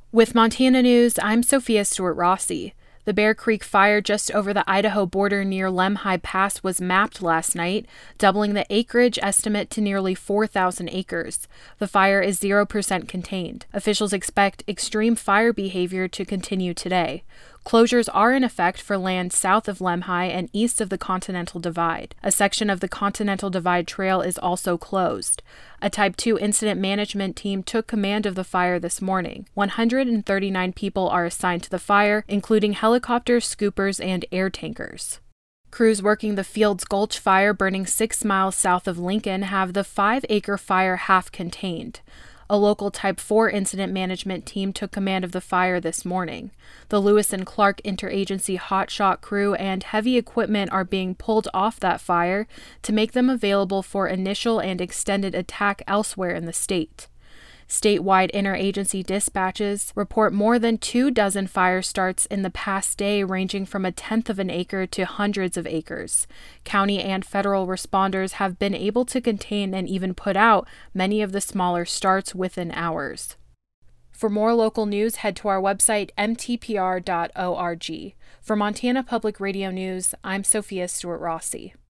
With Montana News, I'm Sophia Stewart Rossi. The Bear Creek fire just over the Idaho border near Lemhi Pass was mapped last night, doubling the acreage estimate to nearly 4,000 acres. The fire is 0% contained. Officials expect extreme fire behavior to continue today. Closures are in effect for land south of Lemhi and east of the Continental Divide. A section of the Continental Divide Trail is also closed. A Type 2 incident management team took command of the fire this morning. 139 people are assigned to the fire, including helicopters, scoopers, and air tankers. Crews working the Fields Gulch fire burning 6 miles south of Lincoln have the 5-acre fire half contained. A local Type 4 incident management team took command of the fire this morning. The Lewis and Clark Interagency Hotshot crew and heavy equipment are being pulled off that fire to make them available for initial and extended attack elsewhere in the state. Statewide interagency dispatches report more than 24 fire starts in the past day, ranging from 1/10 of an acre to hundreds of acres. County and federal responders have been able to contain and even put out many of the smaller starts within hours. For more local news, head to our website, mtpr.org. For Montana Public Radio News, I'm Sophia Stewart Rossi.